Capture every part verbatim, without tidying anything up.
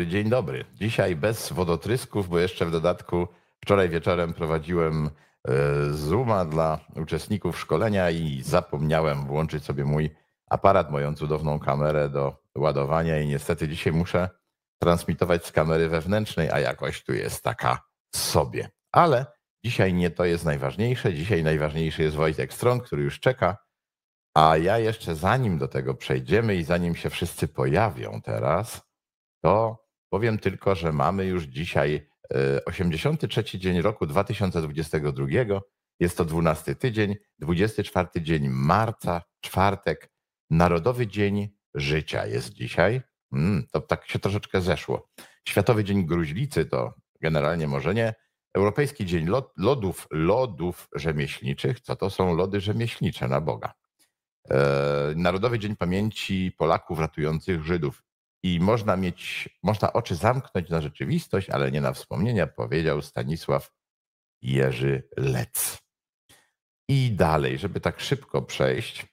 dobry, dzień dobry. Dzisiaj bez wodotrysków, bo jeszcze w dodatku wczoraj wieczorem prowadziłem e, Zooma dla uczestników szkolenia i zapomniałem włączyć sobie mój aparat, moją cudowną kamerę do ładowania i niestety dzisiaj muszę transmitować z kamery wewnętrznej, a jakość tu jest taka sobie. Ale dzisiaj nie to jest najważniejsze. Dzisiaj najważniejszy jest Wojtek Strąg, który już czeka. A ja jeszcze zanim do tego przejdziemy i zanim się wszyscy pojawią teraz, to powiem tylko, że mamy już dzisiaj e, osiemdziesiąty trzeci dzień roku dwa tysiące dwudziestego drugiego. Jest to dwunasty tydzień, dwudziesty czwarty dzień marca, czwartek. Narodowy Dzień Życia jest dzisiaj. Mm, to tak się troszeczkę zeszło. Światowy Dzień Gruźlicy to generalnie może nie. Europejski Dzień Lod- Lodów, Lodów Rzemieślniczych. Co to są lody rzemieślnicze, na Boga? E, Narodowy Dzień Pamięci Polaków ratujących Żydów. I można mieć, można oczy zamknąć na rzeczywistość, ale nie na wspomnienia, powiedział Stanisław Jerzy Lec. I dalej, żeby tak szybko przejść,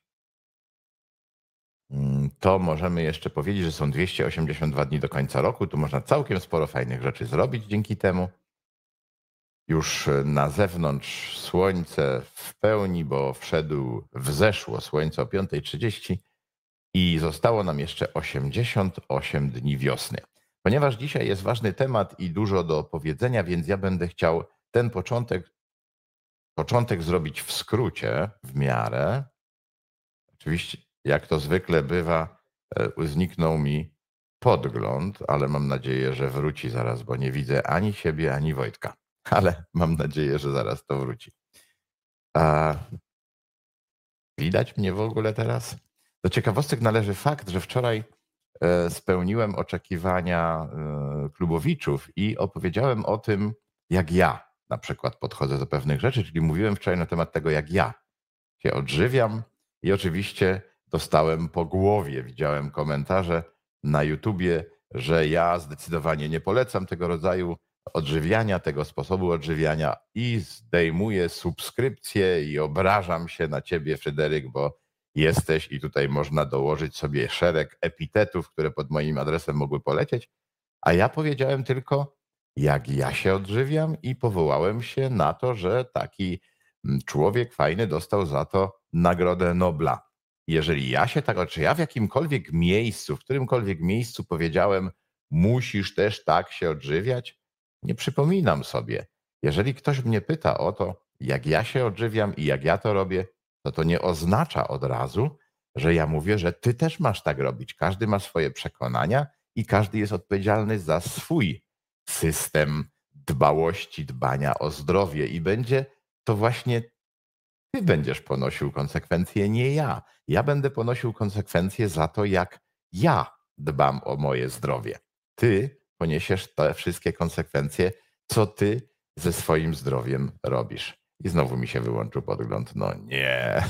mm, to możemy jeszcze powiedzieć, że są dwieście osiemdziesiąt dwa dni do końca roku. Tu można całkiem sporo fajnych rzeczy zrobić dzięki temu. Już na zewnątrz słońce w pełni, bo wszedł, wzeszło słońce o piąta trzydzieści i zostało nam jeszcze osiemdziesiąt osiem dni wiosny. Ponieważ dzisiaj jest ważny temat i dużo do powiedzenia, więc ja będę chciał ten początek, początek zrobić w skrócie, w miarę. Oczywiście, jak to zwykle bywa, e, zniknął mi podgląd, ale mam nadzieję, że wróci zaraz, bo nie widzę ani siebie, ani Wojtka. Ale mam nadzieję, że zaraz to wróci. A widać mnie w ogóle teraz? Do ciekawostek należy fakt, że wczoraj e, spełniłem oczekiwania e, klubowiczów i opowiedziałem o tym, jak ja na przykład podchodzę do pewnych rzeczy, czyli mówiłem wczoraj na temat tego, jak ja się odżywiam i oczywiście dostałem po głowie. Widziałem komentarze na YouTubie, że ja zdecydowanie nie polecam tego rodzaju odżywiania, tego sposobu odżywiania i zdejmuję subskrypcję i obrażam się na ciebie, Fryderyk, bo jesteś i tutaj można dołożyć sobie szereg epitetów, które pod moim adresem mogły polecieć, a ja powiedziałem tylko, jak ja się odżywiam i powołałem się na to, że taki mm, człowiek fajny dostał za to Nagrodę Nobla. Jeżeli ja się tak, czy ja w jakimkolwiek miejscu, w którymkolwiek miejscu powiedziałem, musisz też tak się odżywiać, nie przypominam sobie. Jeżeli ktoś mnie pyta o to, jak ja się odżywiam i jak ja to robię, to to nie oznacza od razu, że ja mówię, że ty też masz tak robić. Każdy ma swoje przekonania i każdy jest odpowiedzialny za swój system dbałości, dbania o zdrowie i będzie to właśnie ty będziesz ponosił konsekwencje, nie ja. Ja będę ponosił konsekwencje za to, jak ja dbam o moje zdrowie. Ty poniesiesz te wszystkie konsekwencje, co ty ze swoim zdrowiem robisz. I znowu mi się wyłączył podgląd. No nie.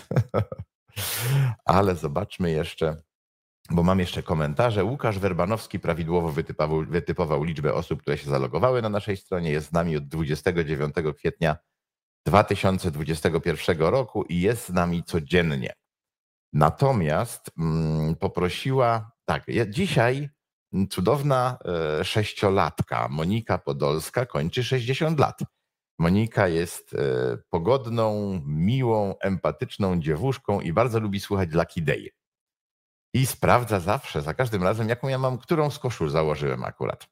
Ale zobaczmy jeszcze, bo mam jeszcze komentarze. Łukasz Werbanowski prawidłowo wytypował, wytypował liczbę osób, które się zalogowały na naszej stronie. Jest z nami od dwudziestego dziewiątego kwietnia dwa tysiące dwudziestego pierwszego roku i jest z nami codziennie. Natomiast mm, poprosiła, tak, ja, dzisiaj cudowna e, sześciolatka Monika Podolska kończy sześćdziesiąt lat. Monika jest e, pogodną, miłą, empatyczną dziewuszką i bardzo lubi słuchać Lucky Day. I sprawdza zawsze, za każdym razem, jaką ja mam, którą z koszul założyłem akurat.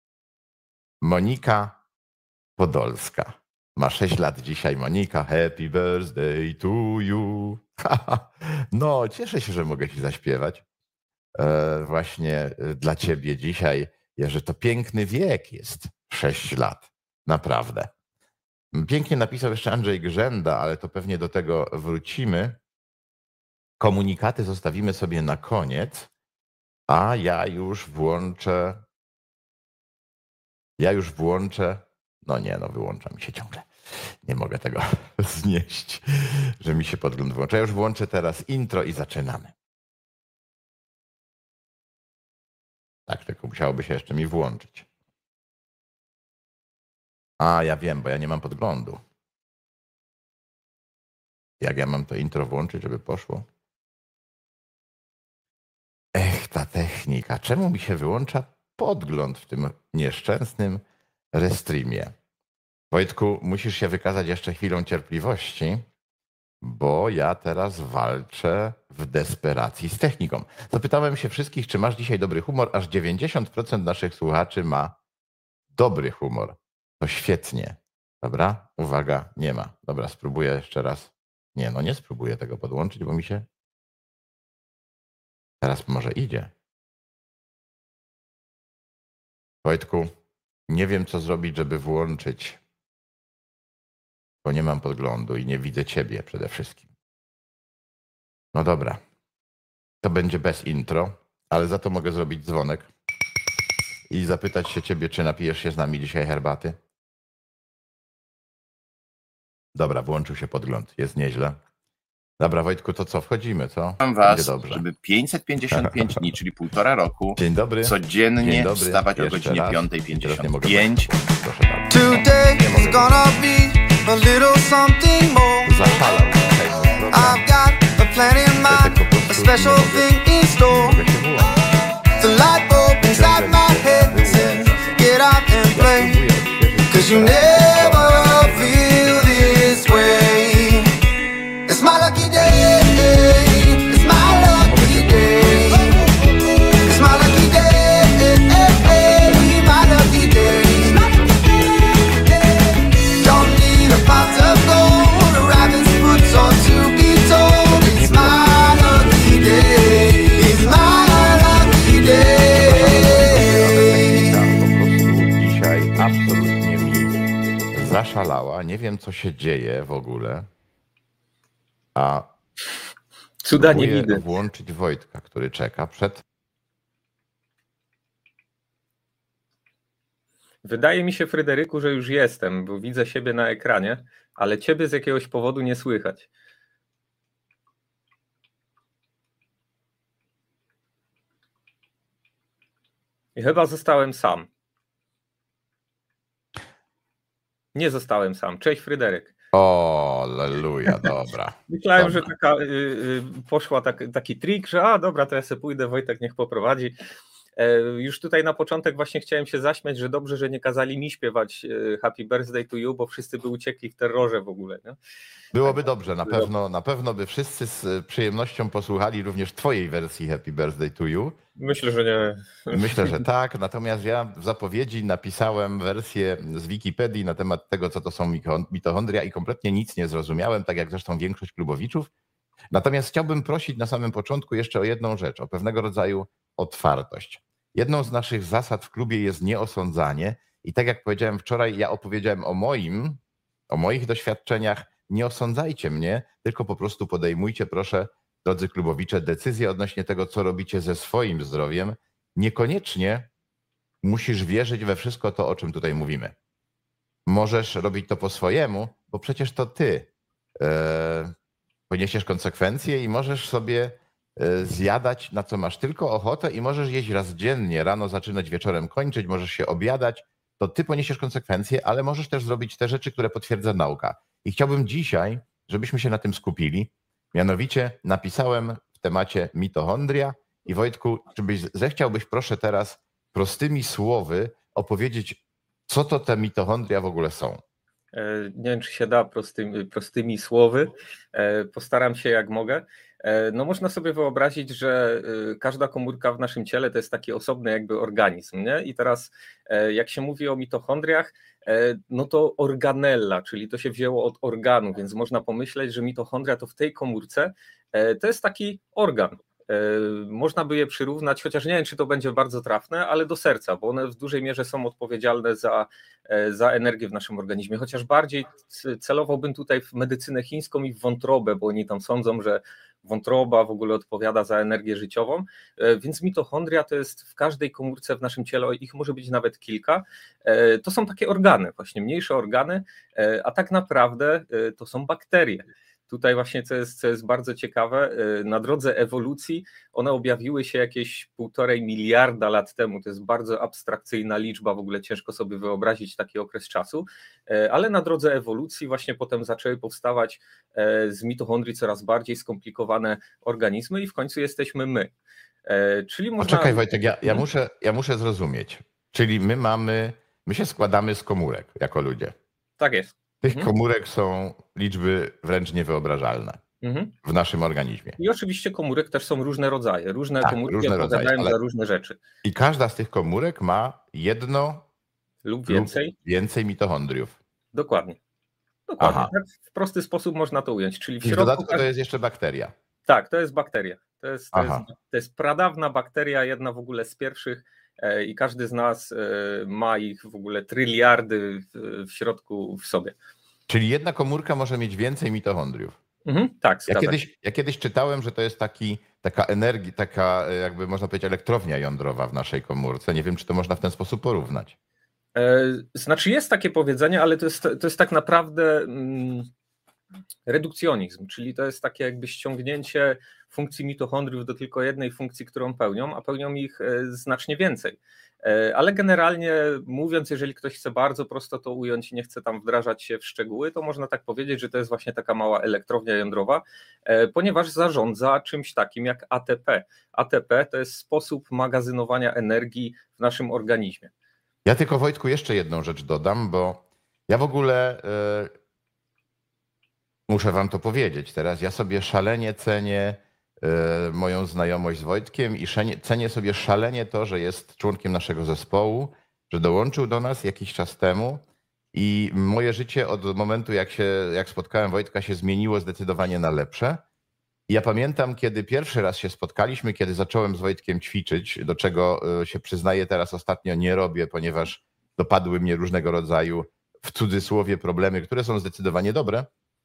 Monika Podolska. Ma sześć lat dzisiaj Monika. Happy birthday to you. No, cieszę się, że mogę ci zaśpiewać. E, właśnie e, dla ciebie dzisiaj, że to piękny wiek jest. sześć lat. Naprawdę. Pięknie napisał jeszcze Andrzej Grzenda, ale to pewnie do tego wrócimy. Komunikaty zostawimy sobie na koniec, a ja już włączę. Ja już włączę. No nie, no wyłącza mi się ciągle. Nie mogę tego znieść, że mi się podgląd włącza. Ja już włączę teraz intro i zaczynamy. Tak, tylko musiałoby się jeszcze mi włączyć. A, ja wiem, bo ja nie mam podglądu. Jak ja mam to intro włączyć, żeby poszło? Ech, ta technika. Czemu mi się wyłącza podgląd w tym nieszczęsnym Restreamie. Wojtku, musisz się wykazać jeszcze chwilą cierpliwości, bo ja teraz walczę w desperacji z techniką. Zapytałem się wszystkich, czy masz dzisiaj dobry humor, aż dziewięćdziesiąt procent naszych słuchaczy ma dobry humor. To świetnie. Dobra, uwaga, nie ma. Dobra, spróbuję jeszcze raz. Nie, no nie spróbuję tego podłączyć, bo mi się teraz może idzie. Wojtku, nie wiem, co zrobić, żeby włączyć, bo nie mam podglądu i nie widzę ciebie przede wszystkim. No dobra, to będzie bez intro, ale za to mogę zrobić dzwonek i zapytać się ciebie, czy napijesz się z nami dzisiaj herbaty? Dobra, włączył się podgląd, jest nieźle. Dobra, Wojtku, to co, wchodzimy, co? Mam was, żeby pięćset pięćdziesiąt pięć dni, czyli półtora roku, Dzień dobry. codziennie Dzień dobry. wstawać o Jeszcze godzinie raz. piąta Teraz nie pięćdziesiąt mogę pięć. wejść. Proszę bardzo. Today is gonna be a little something more. Zaszalał dzisiaj mój program. I've got a plan in mind, a special thing in store. Mogę się wyłączyć. The light bulb inside my head says, get out and Ja play. spróbuję odświeżyć Cause you jeszcze raz. never feel this way. It's my lucky day. It's my lucky day. It's my lucky day. My lucky day. Don't need a pot of gold, a rabbit's foot or to be told. It's my lucky day. It's my lucky day. Po prostu dzisiaj absolutnie mi zaszalała. Nie wiem, co się dzieje w ogóle. A Cuda nie próbuję widzę. włączyć Wojtka, który czeka przed... Wydaje mi się, Fryderyku, że już jestem, bo widzę siebie na ekranie, ale ciebie z jakiegoś powodu nie słychać. I chyba zostałem sam. Nie zostałem sam. Cześć, Fryderyk. O, alleluja, dobra. Myślałem, Dobra. że taka, y, y, poszła tak, taki trik, że a dobra, to ja sobie pójdę, Wojtek niech poprowadzi. E, już tutaj na początek właśnie chciałem się zaśmiać, że dobrze, że nie kazali mi śpiewać y, Happy Birthday to You, bo wszyscy by uciekli w terrorze w ogóle. Nie? Byłoby dobrze, na pewno, na pewno by wszyscy z przyjemnością posłuchali również twojej wersji Happy Birthday to You. Myślę, że nie. Myślę, że tak, natomiast ja w zapowiedzi napisałem wersję z Wikipedii na temat tego, co to są mitochondria i kompletnie nic nie zrozumiałem, tak jak zresztą większość klubowiczów. Natomiast chciałbym prosić na samym początku jeszcze o jedną rzecz, o pewnego rodzaju otwartość. Jedną z naszych zasad w klubie jest nieosądzanie i tak jak powiedziałem wczoraj, ja opowiedziałem o moim, o moich doświadczeniach. Nie osądzajcie mnie, tylko po prostu podejmujcie, proszę, drodzy klubowicze, decyzję odnośnie tego, co robicie ze swoim zdrowiem. Niekoniecznie musisz wierzyć we wszystko to, o czym tutaj mówimy. Możesz robić to po swojemu, bo przecież to ty e, poniesiesz konsekwencje i możesz sobie e, zjadać, na co masz tylko ochotę i możesz jeść raz dziennie, rano zaczynać, wieczorem kończyć, możesz się obiadać, to ty poniesiesz konsekwencje, ale możesz też zrobić te rzeczy, które potwierdza nauka. I chciałbym dzisiaj, żebyśmy się na tym skupili. Mianowicie napisałem w temacie mitochondria i Wojtku, czy byś zechciałbyś proszę teraz prostymi słowy opowiedzieć, co to te mitochondria w ogóle są? Nie wiem, czy się da prostymi, prostymi słowy. Postaram się jak mogę. No można sobie wyobrazić, że każda komórka w naszym ciele to jest taki osobny jakby organizm, nie? I teraz jak się mówi o mitochondriach, no to organella, czyli to się wzięło od organu, więc można pomyśleć, że mitochondria to w tej komórce to jest taki organ. Można by je przyrównać, chociaż nie wiem, czy to będzie bardzo trafne, ale do serca, bo one w dużej mierze są odpowiedzialne za, za energię w naszym organizmie, chociaż bardziej celowałbym tutaj w medycynę chińską i w wątrobę, bo oni tam sądzą, że wątroba w ogóle odpowiada za energię życiową, więc mitochondria to jest w każdej komórce w naszym ciele, ich może być nawet kilka, to są takie organy, właśnie mniejsze organy, a tak naprawdę to są bakterie. tutaj właśnie, co jest, co jest bardzo ciekawe, na drodze ewolucji one objawiły się jakieś półtorej miliarda lat temu. To jest bardzo abstrakcyjna liczba, w ogóle ciężko sobie wyobrazić taki okres czasu, ale na drodze ewolucji właśnie potem zaczęły powstawać z mitochondrii coraz bardziej skomplikowane organizmy i w końcu jesteśmy my. Czyli można... Poczekaj Wojtek, ja, ja, muszę, ja muszę zrozumieć. Czyli my mamy, my się składamy z komórek jako ludzie. Tak jest. Tych mhm. komórek są liczby wręcz niewyobrażalne mhm. w naszym organizmie. I oczywiście komórek też są różne rodzaje. Różne tak, komórki różne odpowiadają rodzaje, ale... za różne rzeczy. I każda z tych komórek ma jedno lub więcej, lub więcej mitochondriów. Dokładnie. Dokładnie. Tak w prosty sposób można to ująć. Czyli w, I w środku dodatku to jest jeszcze bakteria. Tak, to jest bakteria. To jest, to, jest, to jest pradawna bakteria, jedna w ogóle z pierwszych e, i każdy z nas e, ma ich w ogóle tryliardy w, w środku w sobie. Czyli jedna komórka może mieć więcej mitochondriów. Mhm, tak, ja kiedyś, ja kiedyś czytałem, że to jest taki, taka energia, taka jakby można powiedzieć elektrownia jądrowa w naszej komórce. Nie wiem, czy to można w ten sposób porównać. E, znaczy jest takie powiedzenie, ale to jest, to jest tak naprawdę... Mm, redukcjonizm, czyli to jest takie jakby ściągnięcie funkcji mitochondriów do tylko jednej funkcji, którą pełnią, a pełnią ich znacznie więcej. Ale generalnie mówiąc, jeżeli ktoś chce bardzo prosto to ująć i nie chce tam wdrażać się w szczegóły, to można tak powiedzieć, że to jest właśnie taka mała elektrownia jądrowa, ponieważ zarządza czymś takim jak A T P. A T P to jest sposób magazynowania energii w naszym organizmie. Ja tylko, Wojtku, jeszcze jedną rzecz dodam, bo ja w ogóle... Yy... Muszę wam to powiedzieć teraz. Ja sobie szalenie cenię y, moją znajomość z Wojtkiem i szenie, cenię sobie szalenie to, że jest członkiem naszego zespołu, że dołączył do nas jakiś czas temu i moje życie od momentu, jak, się, jak spotkałem Wojtka, się zmieniło zdecydowanie na lepsze. I ja pamiętam, kiedy pierwszy raz się spotkaliśmy, kiedy zacząłem z Wojtkiem ćwiczyć, do czego się przyznaję teraz ostatnio nie robię, ponieważ dopadły mnie różnego rodzaju, w cudzysłowie, problemy, które są zdecydowanie dobre.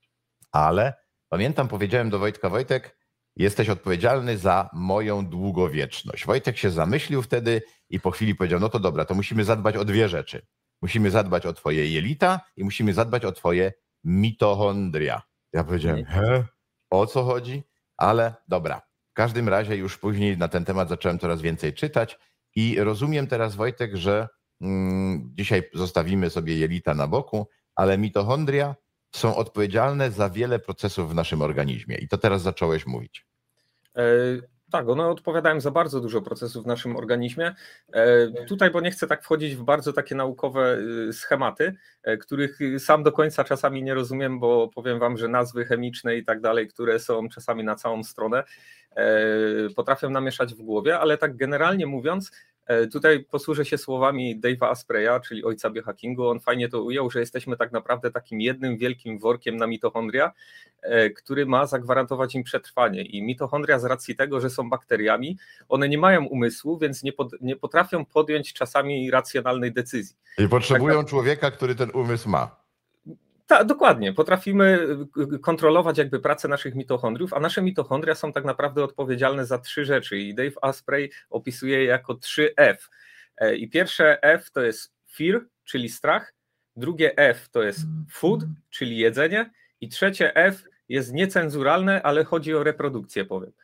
Ale pamiętam, powiedziałem do Wojtka: Wojtek, jesteś odpowiedzialny za moją długowieczność. Wojtek się zamyślił wtedy i po chwili powiedział: no to dobra, to musimy zadbać o dwie rzeczy. Musimy zadbać o twoje jelita i musimy zadbać o twoje mitochondria. Ja powiedziałem: he? O co chodzi? Ale dobra. W każdym razie już później na ten temat zacząłem coraz więcej czytać i rozumiem teraz, Wojtek, że mm, dzisiaj zostawimy sobie jelita na boku, ale mitochondria są odpowiedzialne za wiele procesów w naszym organizmie. I to teraz zacząłeś mówić. E, tak, one odpowiadają za bardzo dużo procesów w naszym organizmie. E, tutaj, bo nie chcę tak wchodzić w bardzo takie naukowe schematy, e, których sam do końca czasami nie rozumiem, bo powiem wam, że nazwy chemiczne i tak dalej, które są czasami na całą stronę, e, potrafią namieszać w głowie, ale tak generalnie mówiąc, tutaj posłużę się słowami Dave'a Aspreya, czyli ojca biohackingu. On fajnie to ujął, że jesteśmy tak naprawdę takim jednym wielkim workiem na mitochondria, który ma zagwarantować im przetrwanie. I mitochondria z racji tego, że są bakteriami, one nie mają umysłu, więc nie, pod, nie potrafią podjąć czasami racjonalnej decyzji. I potrzebują tak, człowieka, który ten umysł ma. Tak, dokładnie. Potrafimy kontrolować jakby pracę naszych mitochondriów, a nasze mitochondria są tak naprawdę odpowiedzialne za trzy rzeczy i Dave Asprey opisuje je jako trzy F. I pierwsze F to jest fear, czyli strach, drugie F to jest food, czyli jedzenie i trzecie F jest niecenzuralne, ale chodzi o reprodukcję, powiem.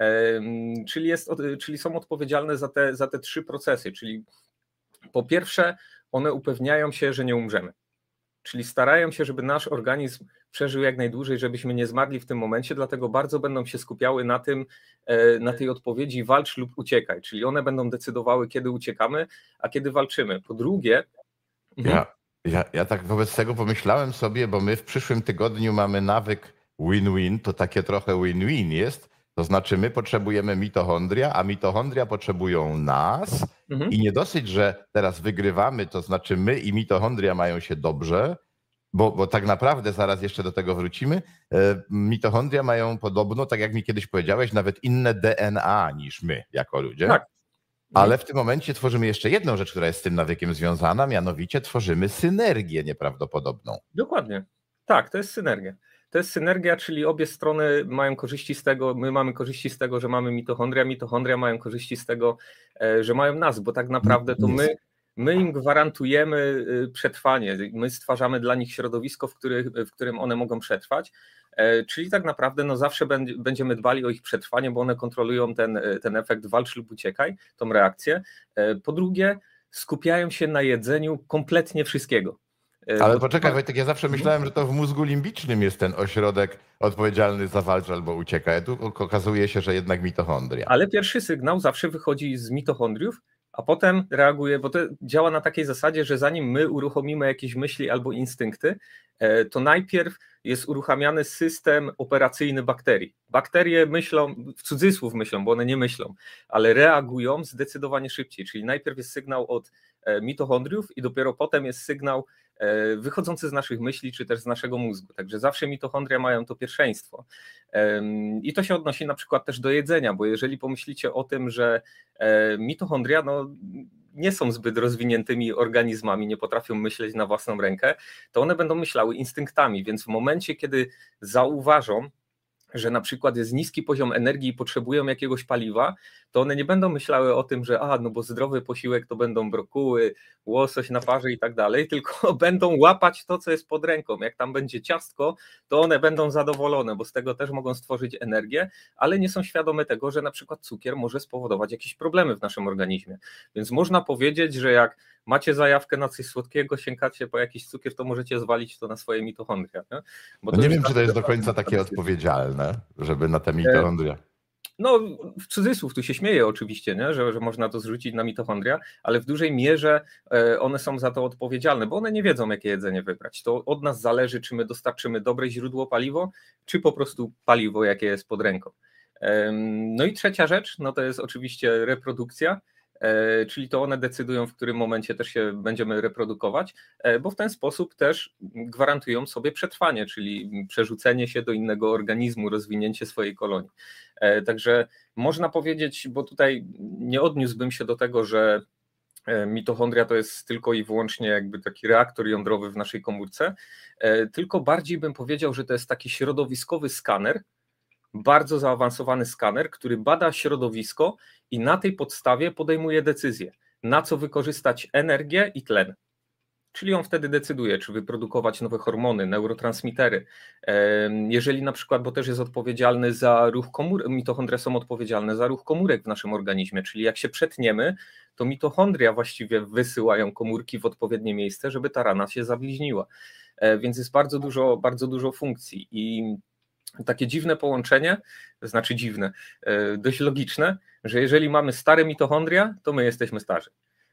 Czyli, jest, czyli są odpowiedzialne za te, za te trzy procesy, czyli po pierwsze one upewniają się, że nie umrzemy. Czyli starają się, żeby nasz organizm przeżył jak najdłużej, żebyśmy nie zmarli w tym momencie, dlatego bardzo będą się skupiały na tym, na tej odpowiedzi walcz lub uciekaj, czyli one będą decydowały, kiedy uciekamy, a kiedy walczymy. Po drugie... Ja, ja, ja tak wobec tego pomyślałem sobie, bo my w przyszłym tygodniu mamy nawyk win-win, to takie trochę win-win jest, to znaczy my potrzebujemy mitochondria, a mitochondria potrzebują nas mhm. i nie dosyć, że teraz wygrywamy, to znaczy my i mitochondria mają się dobrze, bo, bo tak naprawdę, zaraz jeszcze do tego wrócimy, e, mitochondria mają podobno, tak jak mi kiedyś powiedziałeś, nawet inne D N A niż my jako ludzie. Tak. Ale w tym momencie tworzymy jeszcze jedną rzecz, która jest z tym nawykiem związana, mianowicie tworzymy synergię nieprawdopodobną. Dokładnie. Tak, to jest synergia. To jest synergia, czyli obie strony mają korzyści z tego, my mamy korzyści z tego, że mamy mitochondria, mitochondria mają korzyści z tego, że mają nas, bo tak naprawdę to my, my im gwarantujemy przetrwanie, my stwarzamy dla nich środowisko, w, których, w którym one mogą przetrwać, Czyli tak naprawdę no zawsze będziemy dbali o ich przetrwanie, bo one kontrolują ten, ten efekt walcz lub uciekaj, tą reakcję. Po drugie, skupiają się na jedzeniu kompletnie wszystkiego. Ale bo poczekaj Wojtek, ja zawsze myślałem, że to w mózgu limbicznym jest ten ośrodek odpowiedzialny za walcz albo uciekaj, a tu okazuje się, że jednak mitochondria. Ale pierwszy sygnał zawsze wychodzi z mitochondriów, a potem reaguje, bo to działa na takiej zasadzie, że zanim my uruchomimy jakieś myśli albo instynkty, to najpierw jest uruchamiany system operacyjny bakterii. Bakterie myślą, w cudzysłów myślą, bo one nie myślą, ale reagują zdecydowanie szybciej, czyli najpierw jest sygnał od mitochondriów i dopiero potem jest sygnał wychodzący z naszych myśli, czy też z naszego mózgu. Także zawsze mitochondria mają to pierwszeństwo. I to się odnosi na przykład też do jedzenia, bo jeżeli pomyślicie o tym, że mitochondria no, nie są zbyt rozwiniętymi organizmami, nie potrafią myśleć na własną rękę, to one będą myślały instynktami, więc w momencie, kiedy zauważą, że na przykład jest niski poziom energii i potrzebują jakiegoś paliwa, to one nie będą myślały o tym, że a, no bo zdrowy posiłek to będą brokuły, łosoś na parze i tak dalej, tylko będą łapać to, co jest pod ręką. Jak tam będzie ciastko, to one będą zadowolone, bo z tego też mogą stworzyć energię, ale nie są świadome tego, że na przykład cukier może spowodować jakieś problemy w naszym organizmie. Więc można powiedzieć, że jak macie zajawkę na coś słodkiego, sięgacie po jakiś cukier, to możecie zwalić to na swoje mitochondria. Nie, Bo no nie wiem, czy to jest do końca takie odpowiedzialne, żeby na te mitochondria. No w cudzysłów, tu się śmieję oczywiście, nie? Że, że można to zrzucić na mitochondria, ale w dużej mierze one są za to odpowiedzialne, bo one nie wiedzą, jakie jedzenie wybrać. To od nas zależy, czy my dostarczymy dobre źródło paliwo, czy po prostu paliwo, jakie jest pod ręką. No i trzecia rzecz, no to jest oczywiście reprodukcja, czyli to one decydują, w którym momencie też się będziemy reprodukować, bo w ten sposób też gwarantują sobie przetrwanie, czyli przerzucenie się do innego organizmu, rozwinięcie swojej kolonii. Także można powiedzieć, bo tutaj nie odniósłbym się do tego, że mitochondria to jest tylko i wyłącznie jakby taki reaktor jądrowy w naszej komórce, tylko bardziej bym powiedział, że to jest taki środowiskowy skaner, bardzo zaawansowany skaner, który bada środowisko i na tej podstawie podejmuje decyzję, na co wykorzystać energię i tlen. Czyli on wtedy decyduje, czy wyprodukować nowe hormony, neurotransmitery. Jeżeli na przykład, bo też jest odpowiedzialny za ruch komórek, mitochondria są odpowiedzialne za ruch komórek w naszym organizmie, czyli jak się przetniemy, to mitochondria właściwie wysyłają komórki w odpowiednie miejsce, żeby ta rana się zabliźniła. Więc jest bardzo dużo, bardzo dużo funkcji i takie dziwne połączenie, znaczy dziwne, dość logiczne, że jeżeli mamy stare mitochondria, to my jesteśmy starzy.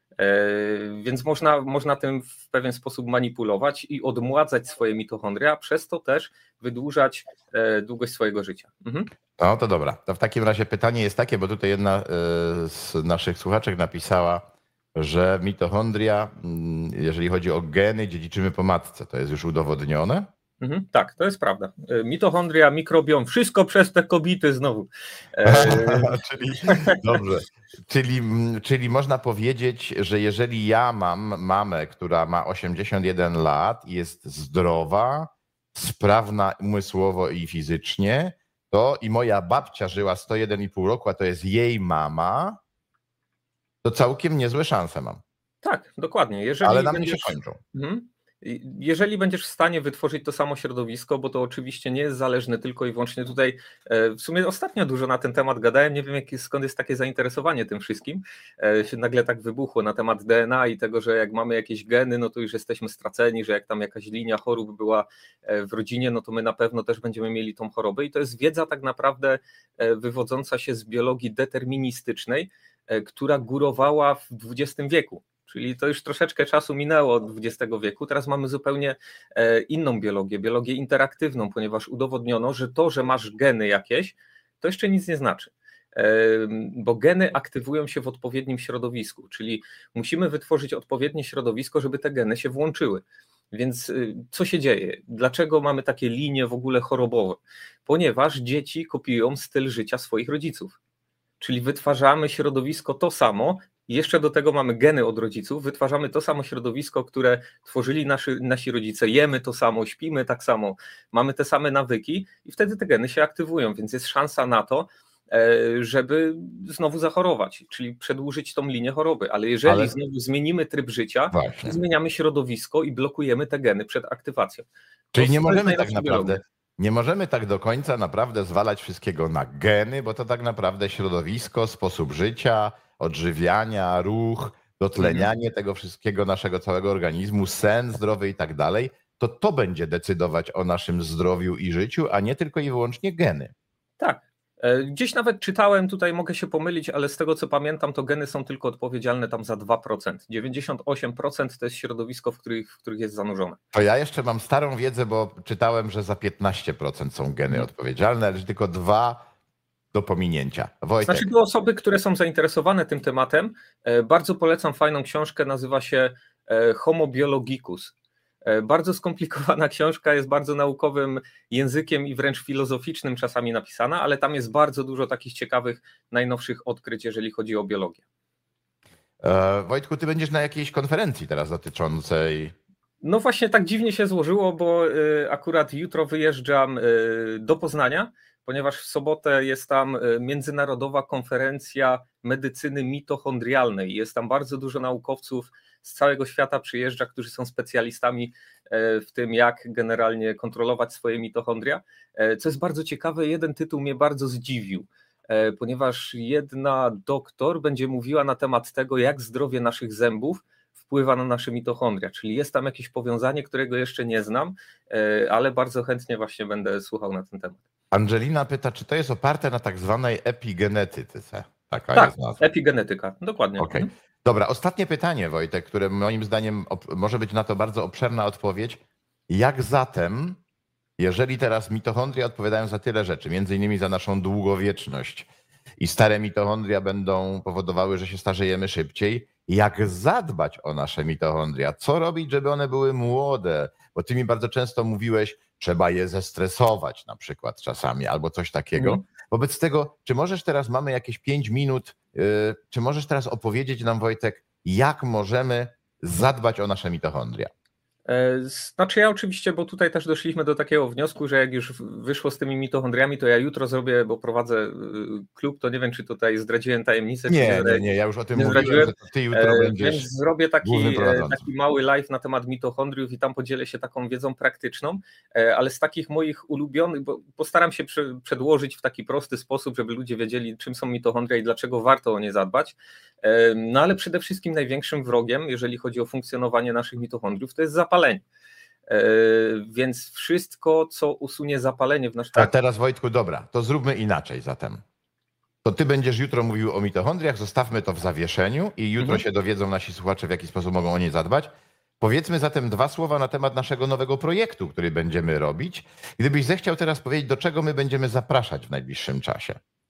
Więc można, można tym w pewien sposób manipulować i odmładzać swoje mitochondria, a przez to też wydłużać długość swojego życia. Mhm. No to dobra, to w takim razie pytanie jest takie, bo tutaj jedna z naszych słuchaczek napisała, że mitochondria, jeżeli chodzi o geny, dziedziczymy po matce. To jest już udowodnione? Mhm, tak, to jest prawda. Mitochondria, mikrobiom, wszystko przez te kobiety znowu. czyli, dobrze. Czyli, czyli można powiedzieć, że jeżeli ja mam mamę, która ma osiemdziesiąt jeden lat i jest zdrowa, sprawna umysłowo i fizycznie, to i moja babcia żyła sto jeden i pół roku, a to jest jej mama, to całkiem niezłe szanse mam. Tak, dokładnie. Jeżeli Ale na będziesz... mnie się kończą. Mhm. Jeżeli będziesz w stanie wytworzyć to samo środowisko, bo to oczywiście nie jest zależne tylko i wyłącznie tutaj, w sumie ostatnio dużo na ten temat gadałem, nie wiem jak, skąd jest takie zainteresowanie tym wszystkim, się nagle tak wybuchło na temat D N A i tego, że jak mamy jakieś geny, no to już jesteśmy straceni, że jak tam jakaś linia chorób była w rodzinie, no to my na pewno też będziemy mieli tą chorobę i to jest wiedza tak naprawdę wywodząca się z biologii deterministycznej, która górowała w dwudziestym wieku. Czyli to już troszeczkę czasu minęło od dwudziestego wieku, teraz mamy zupełnie inną biologię, biologię interaktywną, ponieważ udowodniono, że to, że masz geny jakieś, to jeszcze nic nie znaczy, bo geny aktywują się w odpowiednim środowisku, czyli musimy wytworzyć odpowiednie środowisko, żeby te geny się włączyły. Więc co się dzieje? Dlaczego mamy takie linie w ogóle chorobowe? Ponieważ dzieci kopiują styl życia swoich rodziców, czyli wytwarzamy środowisko to samo, i jeszcze do tego mamy geny od rodziców, wytwarzamy to samo środowisko, które tworzyli nasi, nasi rodzice, jemy to samo, śpimy tak samo, mamy te same nawyki i wtedy te geny się aktywują, więc jest szansa na to, żeby znowu zachorować, czyli przedłużyć tą linię choroby, ale jeżeli ale... znowu zmienimy tryb życia, zmieniamy środowisko i blokujemy te geny przed aktywacją. Czyli nie możemy tak naprawdę, nie możemy tak do końca naprawdę zwalać wszystkiego na geny, bo to tak naprawdę środowisko, sposób życia, odżywiania, ruch, dotlenianie tego wszystkiego naszego całego organizmu, sen zdrowy i tak dalej, to to będzie decydować o naszym zdrowiu i życiu, a nie tylko i wyłącznie geny. Tak. Gdzieś nawet czytałem, tutaj mogę się pomylić, ale z tego co pamiętam, to geny są tylko odpowiedzialne tam za dwa procent. dziewięćdziesiąt osiem procent to jest środowisko, w których, w których jest zanurzone. To ja jeszcze mam starą wiedzę, bo czytałem, że za piętnaście procent są geny hmm. odpowiedzialne, ale tylko dwa do pominięcia. Wojtek. Znaczy, do osoby, które są zainteresowane tym tematem, bardzo polecam fajną książkę, nazywa się Homo Biologicus. Bardzo skomplikowana książka, jest bardzo naukowym językiem i wręcz filozoficznym czasami napisana, ale tam jest bardzo dużo takich ciekawych, najnowszych odkryć, jeżeli chodzi o biologię. E, Wojtku, ty będziesz na jakiejś konferencji teraz dotyczącej... No właśnie tak dziwnie się złożyło, bo y, akurat jutro wyjeżdżam y, do Poznania, ponieważ w sobotę jest tam Międzynarodowa Konferencja Medycyny Mitochondrialnej. Jest tam bardzo dużo naukowców z całego świata przyjeżdża, którzy są specjalistami w tym, jak generalnie kontrolować swoje mitochondria. Co jest bardzo ciekawe, jeden tytuł mnie bardzo zdziwił, ponieważ jedna doktor będzie mówiła na temat tego, jak zdrowie naszych zębów wpływa na nasze mitochondria, czyli jest tam jakieś powiązanie, którego jeszcze nie znam, ale bardzo chętnie właśnie będę słuchał na ten temat. Angelina pyta, czy to jest oparte na tak zwanej epigenetyce? Taka tak, jest nazwa. Epigenetyka, dokładnie. Okay. Dobra, ostatnie pytanie, Wojtek, które moim zdaniem może być na to bardzo obszerna odpowiedź. Jak zatem, jeżeli teraz mitochondria odpowiadają za tyle rzeczy, między innymi za naszą długowieczność i stare mitochondria będą powodowały, że się starzejemy szybciej, jak zadbać o nasze mitochondria? Co robić, żeby one były młode? Bo ty mi bardzo często mówiłeś, trzeba je zestresować na przykład czasami albo coś takiego. Mm. Wobec tego, czy możesz teraz, mamy jakieś pięć minut, yy, czy możesz teraz opowiedzieć nam, Wojtek, jak możemy zadbać o nasze mitochondria? Znaczy ja oczywiście, bo tutaj też doszliśmy do takiego wniosku, że jak już wyszło z tymi mitochondriami, to ja jutro zrobię, bo prowadzę klub, to nie wiem, czy tutaj zdradziłem tajemnicę. Nie, czy nie, nie, ja już o tym mówiłem, że to ty jutro będziesz. Więc zrobię taki, taki mały live na temat mitochondriów i tam podzielę się taką wiedzą praktyczną, ale z takich moich ulubionych, bo postaram się przedłożyć w taki prosty sposób, żeby ludzie wiedzieli, czym są mitochondria i dlaczego warto o nie zadbać. No ale przede wszystkim największym wrogiem, jeżeli chodzi o funkcjonowanie naszych mitochondriów, to jest zapalenie. Więc wszystko, co usunie zapalenie w naszym... A teraz, Wojtku, dobra, to zróbmy inaczej zatem. To ty będziesz jutro mówił o mitochondriach, zostawmy to w zawieszeniu i jutro mhm. się dowiedzą nasi słuchacze, w jaki sposób mogą o nie zadbać. Powiedzmy zatem dwa słowa na temat naszego nowego projektu, który będziemy robić. Gdybyś zechciał teraz powiedzieć, do czego my będziemy zapraszać w najbliższym czasie.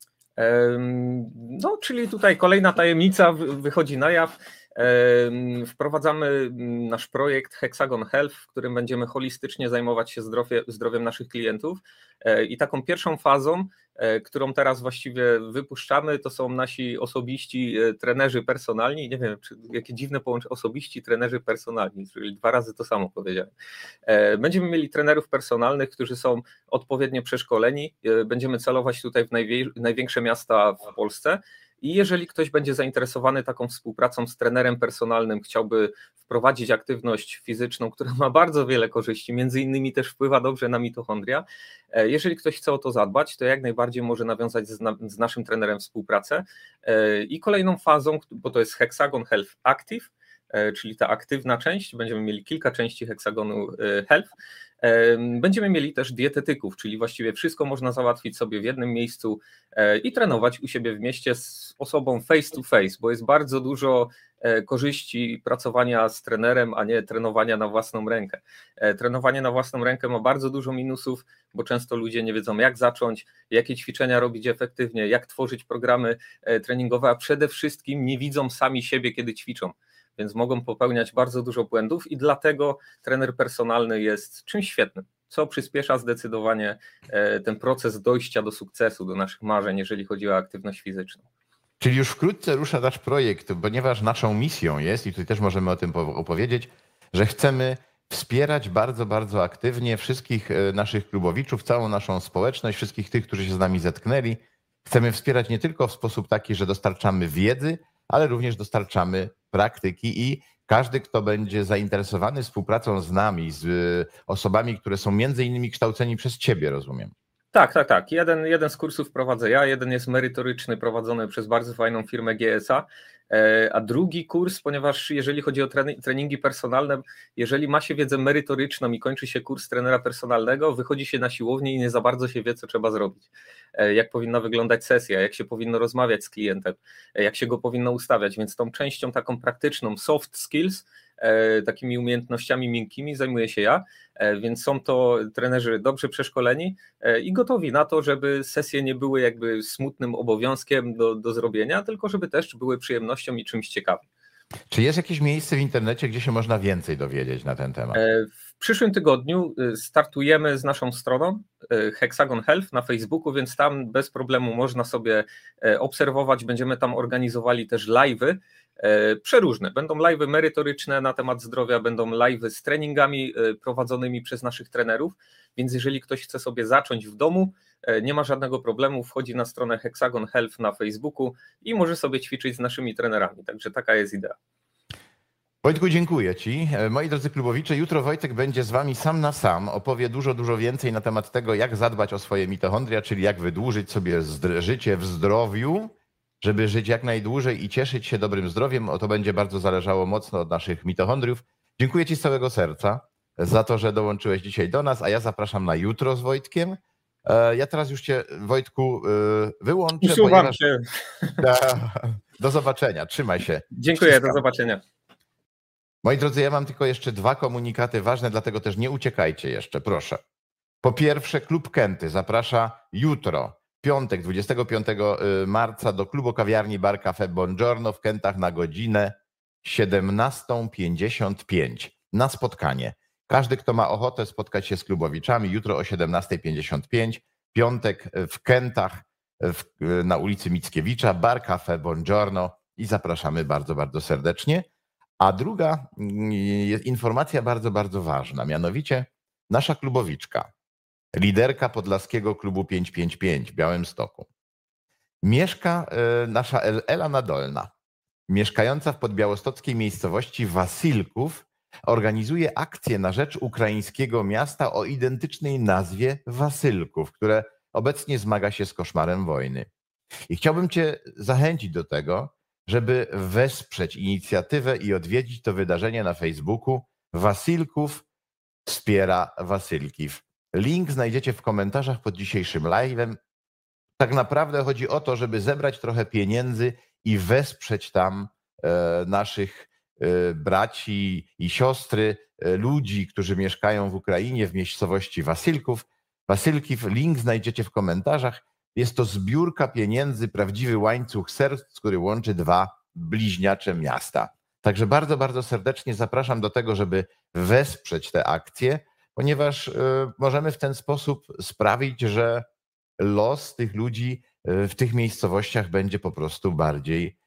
No, czyli tutaj kolejna tajemnica wychodzi na jaw. Wprowadzamy nasz projekt Hexagon Health, w którym będziemy holistycznie zajmować się zdrowie, zdrowiem naszych klientów i taką pierwszą fazą, którą teraz właściwie wypuszczamy, to są nasi osobiści trenerzy personalni, nie wiem, czy, jakie dziwne połączenie, osobiści trenerzy personalni, czyli dwa razy to samo powiedziałem. Będziemy mieli trenerów personalnych, którzy są odpowiednio przeszkoleni, będziemy celować tutaj w najwie, największe miasta w Polsce. I jeżeli ktoś będzie zainteresowany taką współpracą z trenerem personalnym, chciałby wprowadzić aktywność fizyczną, która ma bardzo wiele korzyści, między innymi też wpływa dobrze na mitochondria, jeżeli ktoś chce o to zadbać, to jak najbardziej może nawiązać z, na, z naszym trenerem współpracę. I kolejną fazą, bo to jest Hexagon Health Active, czyli ta aktywna część, będziemy mieli kilka części Hexagonu Health. Będziemy mieli też dietetyków, czyli właściwie wszystko można załatwić sobie w jednym miejscu i trenować u siebie w mieście z osobą face to face, bo jest bardzo dużo korzyści pracowania z trenerem, a nie trenowania na własną rękę. Trenowanie na własną rękę ma bardzo dużo minusów, bo często ludzie nie wiedzą, jak zacząć, jakie ćwiczenia robić efektywnie, jak tworzyć programy treningowe, a przede wszystkim nie widzą sami siebie, kiedy ćwiczą. Więc mogą popełniać bardzo dużo błędów i dlatego trener personalny jest czymś świetnym, co przyspiesza zdecydowanie ten proces dojścia do sukcesu, do naszych marzeń, jeżeli chodzi o aktywność fizyczną. Czyli już wkrótce rusza nasz projekt, ponieważ naszą misją jest, i tutaj też możemy o tym opowiedzieć, że chcemy wspierać bardzo, bardzo aktywnie wszystkich naszych klubowiczów, całą naszą społeczność, wszystkich tych, którzy się z nami zetknęli. Chcemy wspierać nie tylko w sposób taki, że dostarczamy wiedzy, ale również dostarczamy praktyki i każdy, kto będzie zainteresowany współpracą z nami, z osobami, które są między innymi kształceni przez ciebie, rozumiem. Tak, tak, tak. Jeden, jeden z kursów prowadzę ja, jeden jest merytoryczny, prowadzony przez bardzo fajną firmę G S A, a drugi kurs, ponieważ jeżeli chodzi o treningi personalne, jeżeli ma się wiedzę merytoryczną i kończy się kurs trenera personalnego, wychodzi się na siłownię i nie za bardzo się wie, co trzeba zrobić. Jak powinna wyglądać sesja, jak się powinno rozmawiać z klientem, jak się go powinno ustawiać, więc tą częścią taką praktyczną, soft skills, takimi umiejętnościami miękkimi zajmuję się ja, więc są to trenerzy dobrze przeszkoleni i gotowi na to, żeby sesje nie były jakby smutnym obowiązkiem do, do zrobienia, tylko żeby też były przyjemnością i czymś ciekawym. Czy jest jakieś miejsce w internecie, gdzie się można więcej dowiedzieć na ten temat? W przyszłym tygodniu startujemy z naszą stroną Hexagon Health na Facebooku, więc tam bez problemu można sobie obserwować, będziemy tam organizowali też live'y przeróżne. Będą live'y merytoryczne na temat zdrowia, będą live'y z treningami prowadzonymi przez naszych trenerów, więc jeżeli ktoś chce sobie zacząć w domu, nie ma żadnego problemu, wchodzi na stronę Hexagon Health na Facebooku i może sobie ćwiczyć z naszymi trenerami, także taka jest idea. Wojtku, dziękuję Ci. Moi drodzy klubowicze, jutro Wojtek będzie z Wami sam na sam, opowie dużo, dużo więcej na temat tego, jak zadbać o swoje mitochondria, czyli jak wydłużyć sobie życie w zdrowiu, żeby żyć jak najdłużej i cieszyć się dobrym zdrowiem. O to będzie bardzo zależało mocno od naszych mitochondriów. Dziękuję Ci z całego serca za to, że dołączyłeś dzisiaj do nas, a ja zapraszam na jutro z Wojtkiem. Ja teraz już Cię, Wojtku, wyłączę. Usuwam ponieważ... się. Do zobaczenia, trzymaj się. Dziękuję, Wszystko. Do zobaczenia. Moi drodzy, ja mam tylko jeszcze dwa komunikaty ważne, dlatego też nie uciekajcie jeszcze, proszę. Po pierwsze, Klub Kęty zaprasza jutro, piątek, dwudziestego piątego marca do klubu kawiarni Bar Cafe Buongiorno w Kętach na godzinę siedemnastą pięćdziesiąt pięć na spotkanie. Każdy, kto ma ochotę spotkać się z klubowiczami, jutro o siedemnastej pięćdziesiąt pięć, piątek w Kętach w, na ulicy Mickiewicza, Bar Cafe Buongiorno i zapraszamy bardzo, bardzo serdecznie. A druga jest informacja bardzo, bardzo ważna, mianowicie nasza klubowiczka, liderka podlaskiego klubu pięćset pięćdziesiąt pięć w Białymstoku. Mieszka nasza Ela Nadolna, mieszkająca w podbiałostockiej miejscowości Wasylków, organizuje akcję na rzecz ukraińskiego miasta o identycznej nazwie Wasylków, które obecnie zmaga się z koszmarem wojny. I chciałbym Cię zachęcić do tego, żeby wesprzeć inicjatywę i odwiedzić to wydarzenie na Facebooku. Wasylków wspiera Wasylkiw. Link znajdziecie w komentarzach pod dzisiejszym live'em. Tak naprawdę chodzi o to, żeby zebrać trochę pieniędzy i wesprzeć tam e, naszych e, braci i siostry, e, ludzi, którzy mieszkają w Ukrainie, w miejscowości Wasylków. Wasylkiw, link znajdziecie w komentarzach. Jest to zbiórka pieniędzy, prawdziwy łańcuch serc, który łączy dwa bliźniacze miasta. Także bardzo, bardzo serdecznie zapraszam do tego, żeby wesprzeć tę akcję, ponieważ możemy w ten sposób sprawić, że los tych ludzi w tych miejscowościach będzie po prostu bardziej,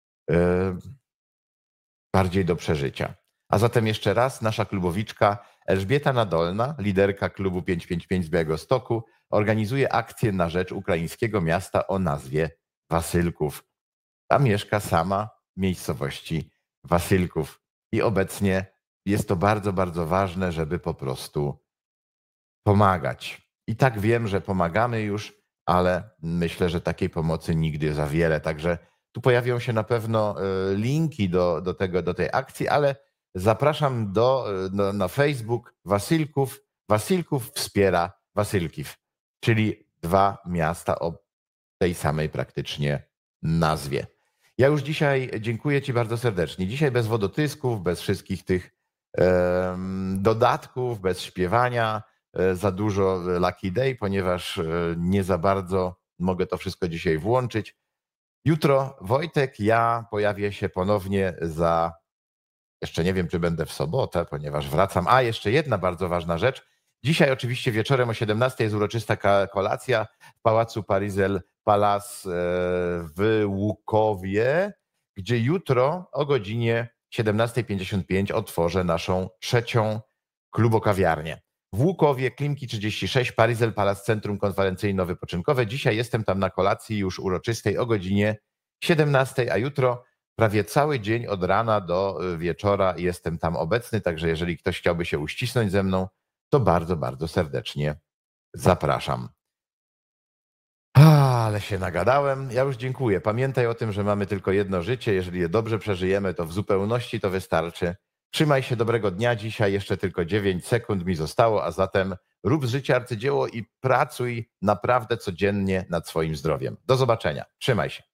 bardziej do przeżycia. A zatem jeszcze raz nasza klubowiczka Elżbieta Nadolna, liderka klubu pięćset pięćdziesiąt pięć z Białegostoku, organizuje akcję na rzecz ukraińskiego miasta o nazwie Wasylków. A mieszka sama w miejscowości Wasylków. I obecnie jest to bardzo, bardzo ważne, żeby po prostu pomagać. I tak wiem, że pomagamy już, ale myślę, że takiej pomocy nigdy za wiele. Także tu pojawią się na pewno linki do, do, tego, do tej akcji, ale zapraszam do, do, na Facebook Wasylków. Wasylków wspiera Wasylkiw, czyli dwa miasta o tej samej praktycznie nazwie. Ja już dzisiaj dziękuję Ci bardzo serdecznie. Dzisiaj bez wodotysków, bez wszystkich tych e, dodatków, bez śpiewania, e, za dużo Lucky Day, ponieważ e, nie za bardzo mogę to wszystko dzisiaj włączyć. Jutro Wojtek, ja pojawię się ponownie za, jeszcze nie wiem, czy będę w sobotę, ponieważ wracam. A, jeszcze jedna bardzo ważna rzecz. Dzisiaj oczywiście wieczorem o siedemnastej jest uroczysta kolacja w Pałacu Parizel Palace w Łukowie, gdzie jutro o godzinie siedemnastej pięćdziesiąt pięć otworzę naszą trzecią klubokawiarnię. W Łukowie, Klimki trzydzieści sześć, Parizel Palace, Centrum Konferencyjno-Wypoczynkowe. Dzisiaj jestem tam na kolacji już uroczystej o godzinie siedemnastej, a jutro prawie cały dzień od rana do wieczora jestem tam obecny, także jeżeli ktoś chciałby się uścisnąć ze mną, to bardzo, bardzo serdecznie zapraszam. A, ale się nagadałem. Ja już dziękuję. Pamiętaj o tym, że mamy tylko jedno życie. Jeżeli je dobrze przeżyjemy, to w zupełności to wystarczy. Trzymaj się, dobrego dnia. Dzisiaj jeszcze tylko dziewięć sekund mi zostało, a zatem rób z życia arcydzieło i pracuj naprawdę codziennie nad swoim zdrowiem. Do zobaczenia. Trzymaj się.